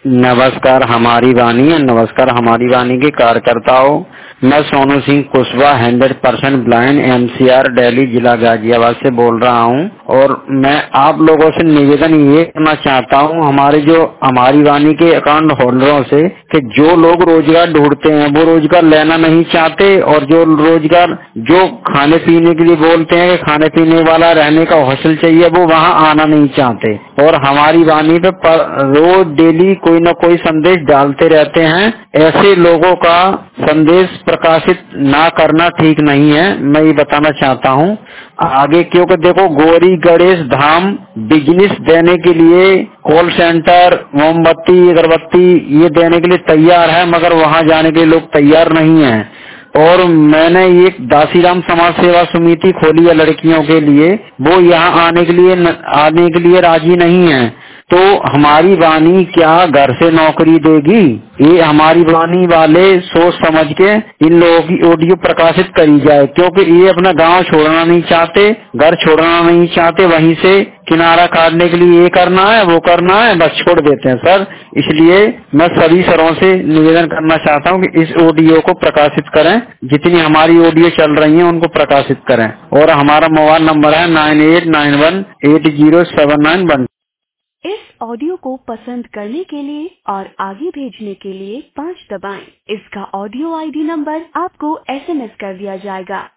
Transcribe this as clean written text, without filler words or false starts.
नमस्कार हमारी वाणी और नमस्कार हमारी वाणी के कार्यकर्ताओं। मैं सोनू सिंह कुशवाहा 100% ब्लाइंड MCR दिल्ली जिला गाजियाबाद से बोल रहा हूं और मैं आप लोगों से निवेदन ये करना चाहता हूं हमारे जो हमारी वाणी के अकाउंट होल्डरों से कि जो लोग रोजगार ढूंढते हैं वो रोजगार लेना नहीं चाहते और जो रोजगार जो खाने पीने के लिए बोलते हैं कि खाने पीने वाला रहने का हौसल चाहिए वो वहां आना नहीं चाहते और हमारी वाणी पे रोज डेली कोई न कोई संदेश डालते रहते हैं। ऐसे लोगों का संदेश प्रकाशित ना करना ठीक नहीं है, मैं ये बताना चाहता हूँ आगे। क्योंकि देखो गौरी गणेश धाम बिजनेस देने के लिए कॉल सेंटर मोमबत्ती अगरबत्ती ये देने के लिए तैयार है, मगर वहाँ जाने के लिए लोग तैयार नहीं है। और मैंने एक दासीराम समाज सेवा समिति खोली है लड़कियों के लिए, वो यहाँ आने के लिए राजी नहीं है। तो हमारी वाणी क्या घर से नौकरी देगी? ये हमारी वाणी वाले सोच समझ के इन लोगों की ऑडियो प्रकाशित करी जाए, क्योंकि ये अपना गांव छोड़ना नहीं चाहते, घर छोड़ना नहीं चाहते, वहीं से किनारा काटने के लिए ये करना है वो करना है, बस छोड़ देते हैं सर। इसलिए मैं सभी सरों से निवेदन करना चाहता हूँ कि इस ऑडियो को प्रकाशित करें, जितनी हमारी ऑडियो चल रही है उनको प्रकाशित करें। और हमारा मोबाइल नंबर है 9891807911। इस ऑडियो को पसंद करने के लिए और आगे भेजने के लिए 5 दबाएं। इसका ऑडियो ID नंबर आपको SMS कर दिया जाएगा।